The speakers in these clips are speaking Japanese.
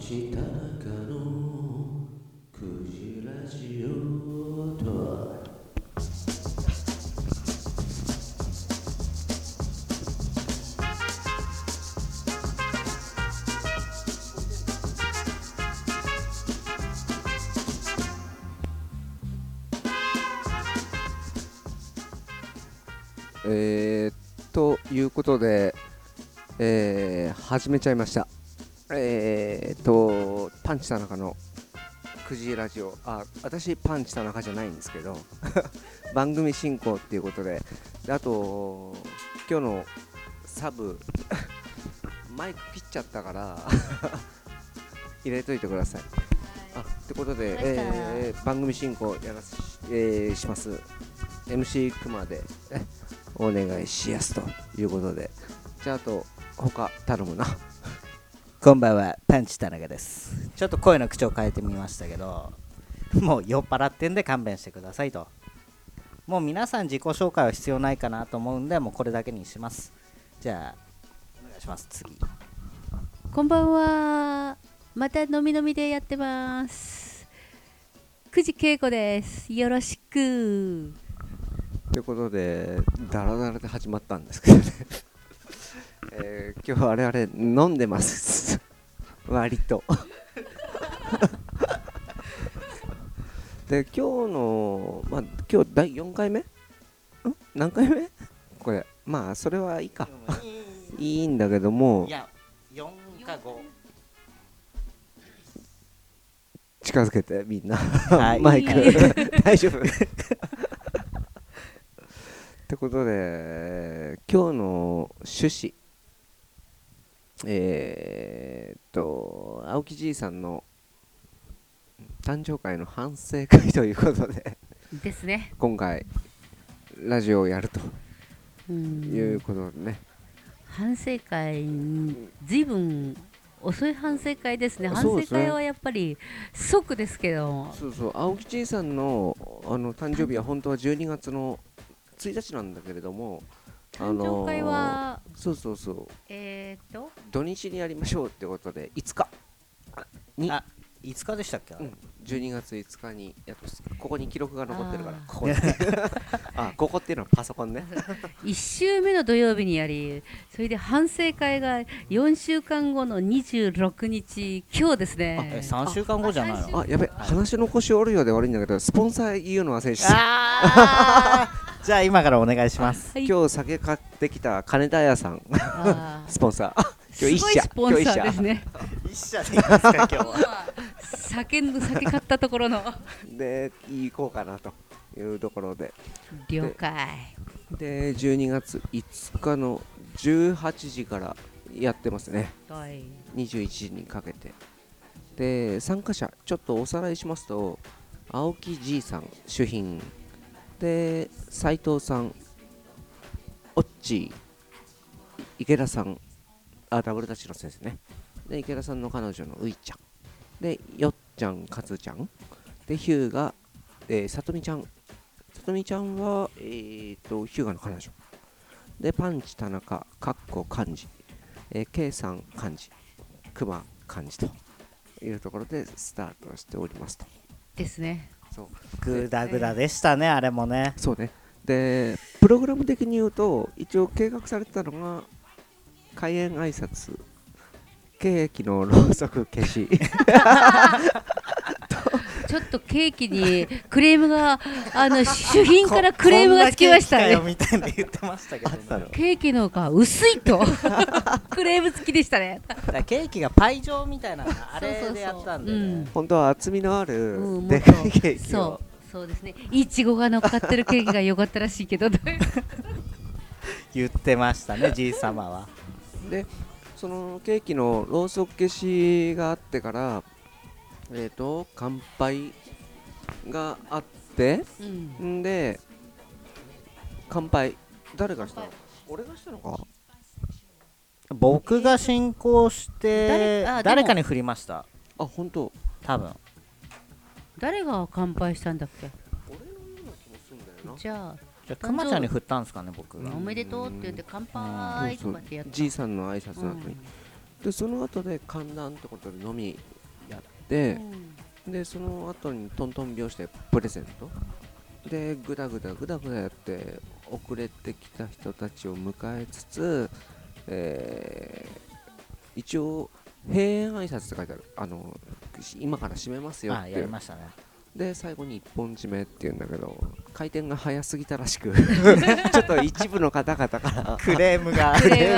チ田中のクジラジオとは。 ということで、始めちゃいました。パンチ田中のくじラジオ。私パンチ田中じゃないんですけど番組進行っていうことで、あと今日のサブマイク切っちゃったから入れといてください。ってことで、番組進行やらします MC くまでお願いしやすということで、じゃああと他頼むな。 こんばんは、パンチ田中です。ちょっと声の口調変えてみましたけど、もう酔っ払ってんで勘弁してくださいと。もう皆さん自己紹介は必要ないかなと思うんで、もうこれだけにします。じゃあお願いします。次。 こんばんは。また飲み飲みでやってます。久慈恵子です。よろしく。 ということでダラダラで始まったんですけどね今日我々飲んでます割とで今日の今日第4回目何回目これ、まあそれはいいかいいんだけども、 いや4か5 近づけてみんな、 はい、 マイク大丈夫ってことで今日の趣旨、青木じいさんの誕生会の反省会ということでですね。 今回ラジオをやるということでね。 反省会、ずいぶん遅い反省会ですね。反そうですね省会はやっぱり即ですけど。 そう青木じいさんの誕生日は本当は12月の1日なんだけれども、 誕生会はそう土日にやりましょうってことで5日に 5日でしたっけ、 12月5日にやっとここに記録が残ってるから、 こここにここっていうのはパソコンね 1週目の土曜日にやり、それで反省会が4週間後の26日、今日ですね。 3週間後じゃないの？ やべ、話の腰折るようで悪いんだけど、スポンサー言うの忘れてた。 じゃあ今からお願いします。 今日酒買ってきた金田屋さんスポンサー今日一すごい社スポンサーですね。 一社でいいですか今日は酒買ったところので行こうかなというところで、 了解で12月5日の18時からやってますね。21時にかけてで、参加者ちょっとおさらいしますと、青木じいさん主賓で、斉藤さん、オッチー、池田さん、ダブルダッチの先生ね。で、池田さんの彼女のういちゃん。で、よっちゃん、かつちゃん。で、ヒューが、さとみちゃん。さとみちゃんは、ヒューガの彼女。で、パンチ田中、かっこ漢字。K さん漢字。くま漢字というところでスタートしておりますと。 ですね。 グダグダでしたね、あれもね。 そうね。で、プログラム的に言うと、一応計画されてたのが、開演挨拶、ケーキのろうそく消しちょっとケーキにクレームが主賓からクレームがつきましたね。 みたいな言ってましたけど、ね、 ケーキのが薄いとクレームつきでしたね。 だケーキがパイ状みたいなあれでやったんで、ね、 本当は厚みのあるでかいケーキを、 そうですね。いちごが乗っかってるケーキが良かったらしいけど言ってましたね、じいさまは。 で、そのケーキのろうそく消しがあってから、乾杯があって、んで乾杯誰がしたの？俺がしたのか？ 僕が進行して誰かに振りました。 本当？ 多分誰が乾杯したんだっけ？ 俺のような気もするんだよな。 じゃあくまちゃんに振ったんですかね、僕が。 おめでとうって言って乾杯とかってやった。 じいさんの挨拶の後に、でその後で寒暖ってことで飲みて、でその後にトントン拍子でプレゼントでグダグダやって遅れてきた人たちを迎えつつ、一応閉園挨拶って書いてある、今から閉めますよっていう。 やりましたね。 で最後に一本締めっていうんだけど、回転が早すぎたらしくちょっと一部の方々からクレームが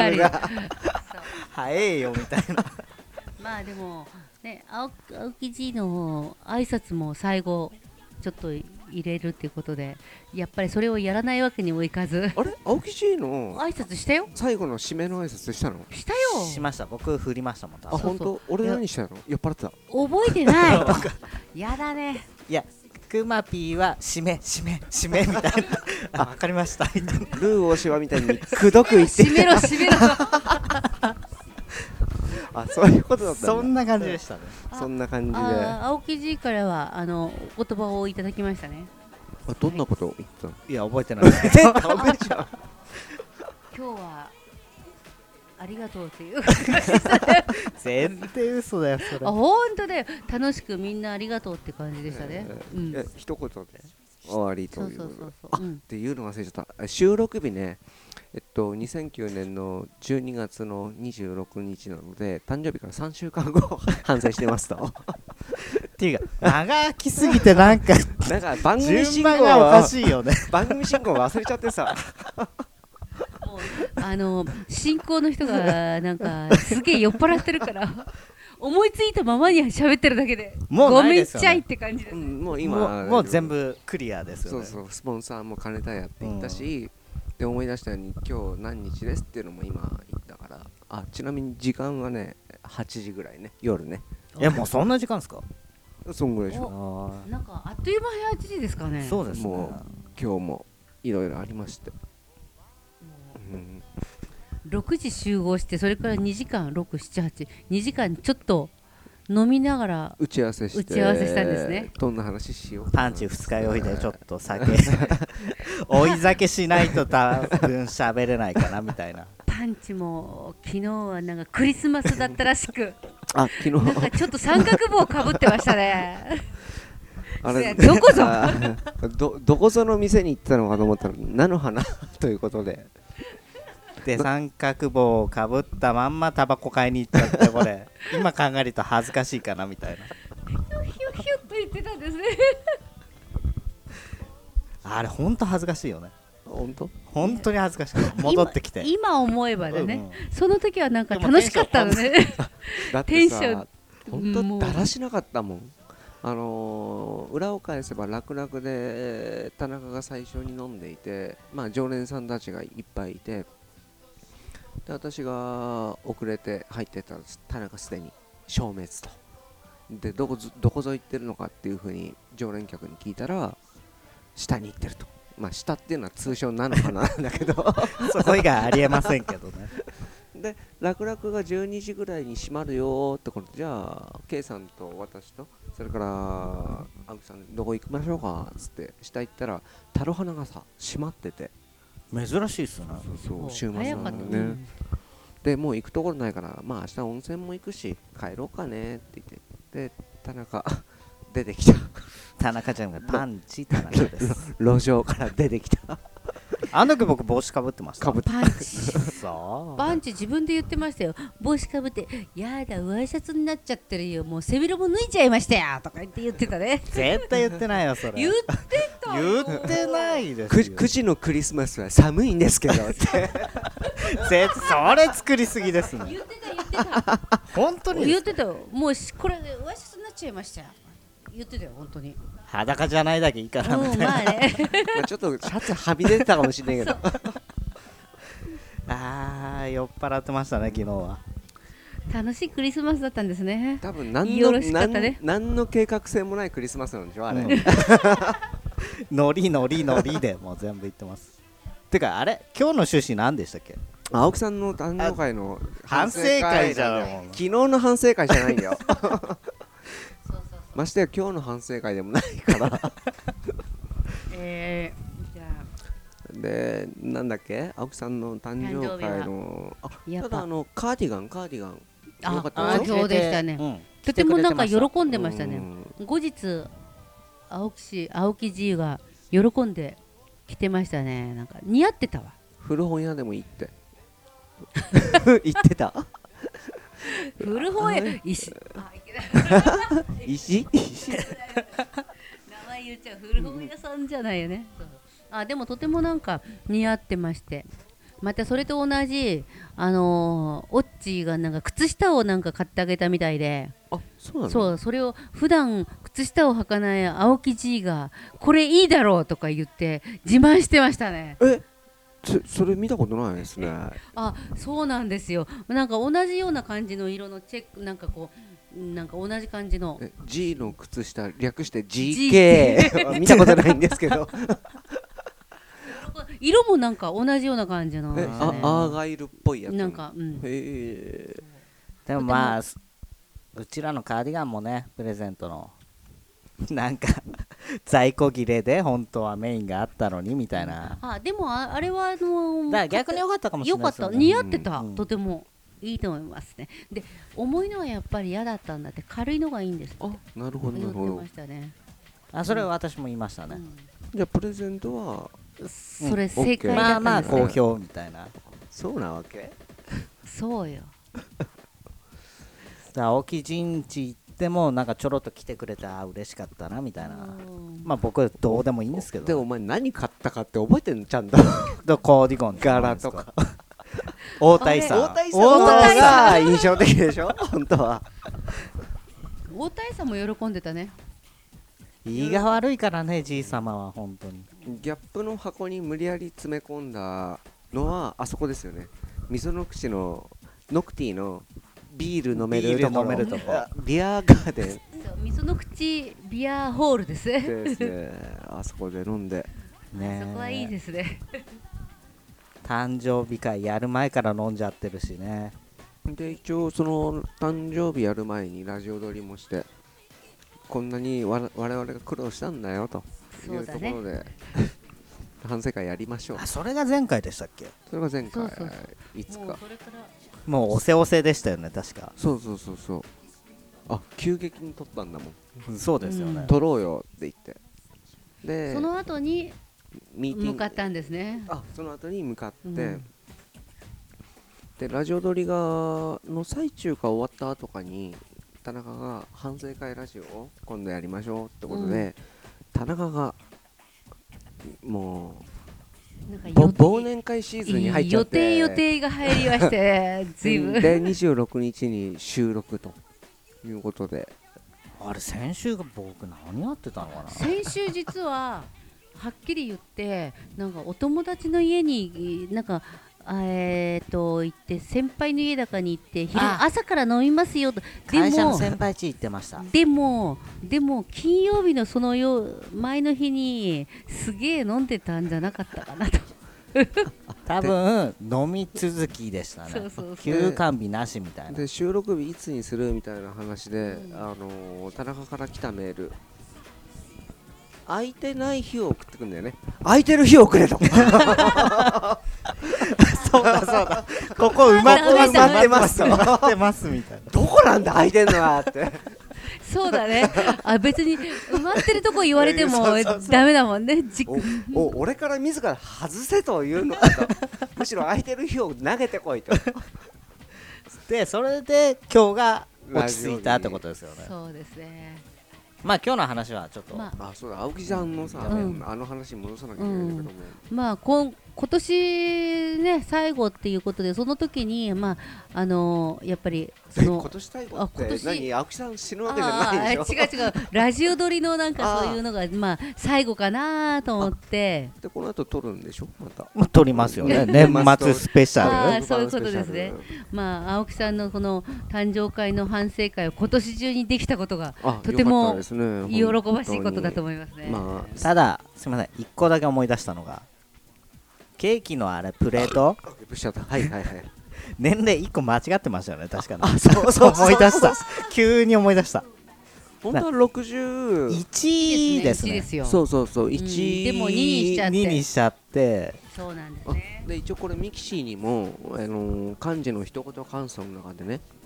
早えよみたいな。 まあでもね、青木 G の挨拶も最後ちょっと入れるっていうことで、やっぱりそれをやらないわけにもいかず。 あれ青木 G の挨拶したよ。 最後の締めの挨拶したの？ したよ。 しました。僕振りましたもん。 あ、本当？俺何したの？酔っ払ってた。 覚えてないやだね。 いや、クマピーは締めみたいな。わかりましたみたいな。 ルー大柴みたいにくどく言って閉めろあ、そういうことだったんだ。 そんな感じでしたね。 そんな感じで。 青木 G からはお言葉をいただきましたね。 どんなことを言ったの？ いや、覚えてないですけど。 ダメじゃん。 今日はありがとうっていう全然嘘だよそれ。 本当だよ。楽しくみんなありがとうって感じでしたね。 一言で終わりということで。っていうの忘れちゃった。収録日ね、2009年の12月の26日なので、誕生日から3週間後反省してますと。 っていうか、長きすぎてなんか番組進行順番がおかしいよね。 番組進行忘れちゃってさ。 進行の人がなんかすげえ酔っ払ってるから思いついたままに喋ってるだけでもうごないですよね。 めんちゃいって感じです。 もう今もう全部クリアですよね。 そうスポンサーも兼ねたやって言ったし、で思い出したように今日何日ですっていうのも今言ったから、ちなみに時間はね8時ぐらいね、夜ね。 もうそんな時間ですか？ そんぐらいでしょ。 なんかあっという間に8時ですかね。 そうですね。 もう今日もいろいろありまして、 6時集合して、それから2時間2時間ちょっと飲みながら打ち合わせしたんですね。 どんな話しよう。 パンチ二日酔いでちょっと酒追い酒しないと多分喋れないかなみたいな。 パンチも昨日はなんかクリスマスだったらしく昨日なんかちょっと三角帽かぶってましたね。 あれどこぞどこぞの店に行ったのかと思ったら菜の花ということで、 三角帽をかぶったまんまタバコ買いに行っちゃって、これ今考えると恥ずかしいかなみたいな。 ヒュッヒュッヒュッと言ってたんですね。 あれほんと恥ずかしいよね。本当に恥ずかしく戻ってきて今思えばね、その時はなんか楽しかったのね。 だってさ、本当だらしなかったもん。裏を返せば楽々で田中が最初に飲んでいて、常連さんたちがいっぱいいて、で私が遅れて入ってたら田中すでに消滅と。でどこぞ行ってるのかっていうふうに常連客に聞いたら、下に行ってると。下っていうのは通称なのかななんだけどそこ以外ありえませんけどね。 で楽々が12時ぐらいに閉まるよってことで、じゃあ K さんと私とそれから青木さんどこ行きましょうかっつって下行ったら、タロ花がさ閉まってて、 珍しいっすね。 そう週末なんだよね。でもう行くところないから、明日温泉も行くし帰ろうかねって言って、で田中出てきた。 田中ちゃんがパンチ田中です。 路上から出てきた。 あの時僕帽子かぶってました。 パンチそうパンチ自分で言ってましたよ。帽子かぶって、やだワイシャツになっちゃってるよ、もう背広も脱いちゃいましたよとか言ってたね。 絶対言ってないよそれ。 言ってたよ。 言ってないですよ。 9時のクリスマスは寒いんですけどってそれ作りすぎですね。 言ってた本当に言ってたよ。もうこれワイシャツになっちゃいましたよ、言ってたよ本当に。 裸じゃないだけいいからみたいな。 ねちょっとシャツはみ出てたかもしれないけど酔っ払ってましたね昨日は。 楽しいクリスマスだったんですね。 多分よろしかったね。 何の計画性もないクリスマスなんでしょあれ、 ノリでもう全部言ってます。てかあれ今日の趣旨何でしたっけ？ 青木さんの誕生会の反省会じゃん。 昨日の反省会じゃないんだよましてや今日の反省会でもないからじゃあでなんだっけ、青木さんの誕生会のただカーディガンよかったそうでしたね。今とてもなんか喜んでましたね。 うん後日青木 G が喜んで着てましたね。なんか似合ってたわ。 古本屋でもいいって言ってた。 古本屋石あいけない石名前言っちゃう。古本屋さんじゃないよね。そうあでもとてもなんか似合ってまして、またそれと同じオッチーがなんか靴下をなんか買ってあげたみたいで、 あそうなのそうそれを普段靴下を履かない青木 G がこれいいだろうとか言って自慢してましたね。 それ見たことないですね。 あそうなんですよ。なんか同じような感じの色のチェックなんかこうなんか同じ感じの G の靴下略して GK 見たことないんですけど色もなんか同じような感じの、ね、 アーガイルっぽいやつなんか、うん、 へえでもまあうちらのカーディガンもねプレゼントのなんか在庫切れで本当はメインがあったのにみたいな。 でもあれはだから逆に良かったかもしれないですよね。 良かった似合ってた、 うんとてもいいと思いますね。で重いのはやっぱり嫌だったんだって、軽いのがいいんですってあなるほどなるほど言ってましたね。 それは私も言いましたね。 じゃあプレゼントはそれ正解まあまあだったんですね。 好評みたいな。 そうなわけそうよ。 青木陣地行ってもなんかちょろっと来てくれて嬉しかったなみたいな。まあ僕どうでもいいんですけど。 でお前何買ったかって覚えてんのちゃんとカーディガン柄とか大谷さん。 大谷さんの方が印象的でしょ本当は。 大谷さんも喜んでたね。 胃が悪いからね、じいさまは本当に。 ギャップの箱に無理やり詰め込んだのはあそこですよね。溝の口のノクティのビール飲めるところ、 ビール飲めるとこビアガーデンそう溝の口ビアホールですね。 ですねあそこで飲んでねえそこはいいですね。 誕生日会やる前から飲んじゃってるしね。 で一応その誕生日やる前にラジオ撮りもしてこんなに我々が苦労したんだよというところで、反省会やりましょう。 それが前回でしたっけ？ それが前回そうそういつかもうそれからもうおせおせでしたよね、確か。 そうあ急激に撮ったんだもんそうですよね。 撮ろうよって言ってでその後にミーティング向かったんですね。 その後に向かって、 うんでラジオ撮りの最中か終わった後かに田中が反省会ラジオを今度やりましょうってことで、田中がもうなんか忘年会シーズンに入っちゃって予定が入りましてずいぶんで26日に収録ということであれ先週が僕何やってたのかな。 先週実ははっきり言ってなんかお友達の家になんか行って先輩の家だかに行って朝から飲みますよと。 会社の先輩家行ってました。 でも金曜日のその前の日にすげえ飲んでたんじゃなかったかなと多分飲み続きでしたね。 そう休館日なしみたいな。 で収録日いつにするみたいな話で、田中から来たメール空いてない日を送ってくんだよね。空いてる日をくれとそうだここ埋まってますみたいな。 どこなんだ空いてんのはってそうだね。別に埋まってるとこ言われてもダメだもんね。 俺から自ら外せというのかとむしろ空いてる日を投げてこいとでそれで今日が落ち着いたってことですよね。 そうですね。 まあ今日の話はちょっと、 そうだ青木さんのさ、あの話に戻さなきゃいけないんだけども、 まあ今年ね最後っていうことでその時にやっぱりその今年最後って何青木さん死ぬわけじゃないでしょ。 違うラジオ撮りのなんかそういうのが最後かなと思ってでこの後撮るんでしょまた撮りますよね年末スペシャル。 そういうことですね。青木さんのこの誕生会の反省会を今年中にできたことがとても喜ばしいことだと思いますね。 ただすみません1個だけ思い出したのがケーキのあれプレート年齢1個間違ってましたよね確かに。そう思い出した急に思い出した。 本当は 61ですね。 そう1 でも2 にしちゃってそうなんですね。 で一応これミキシーにも漢字の一言感想の中でね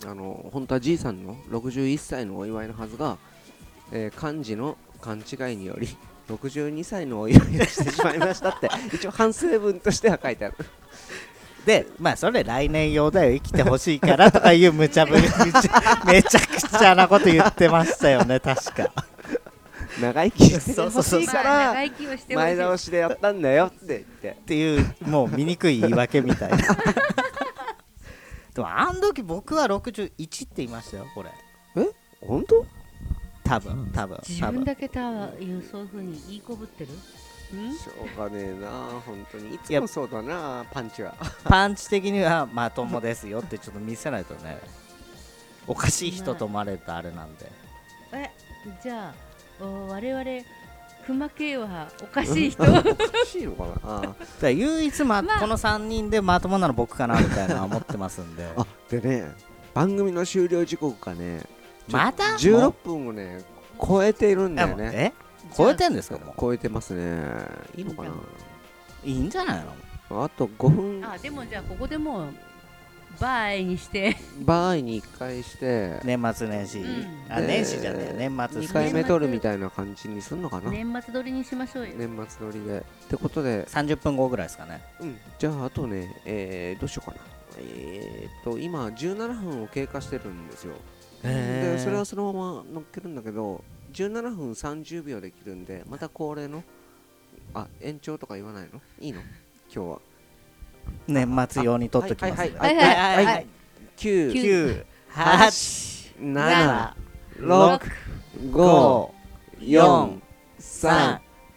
本当はじいさんの61歳のお祝いのはずが、漢字の勘違いにより62歳のお祝いをしてしまいましたって一応反省文としては書いてある。 でまあそれ来年用だよ、生きてほしいからとかいう無茶ぶりめちゃくちゃなこと言ってましたよね確か。 長生きしてそうほしいから長生きをしてほしい前倒しでやったんだよって言ってっていうもう醜い言い訳みたいな。でもあの時僕は61って言いましたよこれ。 本当？ 多分自分だけそういう風に言いこぶってる。 しょうがねえな本当にいつもそうだなパンチは。 パンチ的にはまともですよってちょっと見せないとね、おかしい人と思われるとあれなんで。 じゃあ我々熊系はおかしい人。 おかしいのかな。 だから唯一、この3人でまともなの僕かなみたいなのは思ってますんで。 あでね番組の終了時刻がねまた 16分をね超えているんだよね。 超えてんですか？も超えてますね。いいのかな。 ういいんじゃないの？ あと5分でもじゃあここでもうバイにしてバーに1回して年末年始、年始じゃねえ年末 2回目撮るみたいな感じにすんのかな。 年末撮りにしましょうよ。 年末撮りでってことで 30分後ぐらいですかね。 じゃああとね、どうしようかな。今17分を経過してるんですよ。でそれはそのまま乗っけるんだけど17分30秒できるんでまた恒例の延長とか言わないのいいの今日は年末用に撮っときますね。 はい9、 9、8、 7、 6、 5、 4、 3、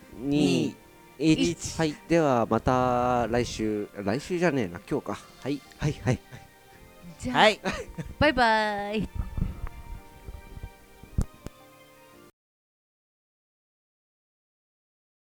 2、1。はい、ではまた来週じゃねえな今日か。はいじゃあ、 はい。 バイバイ。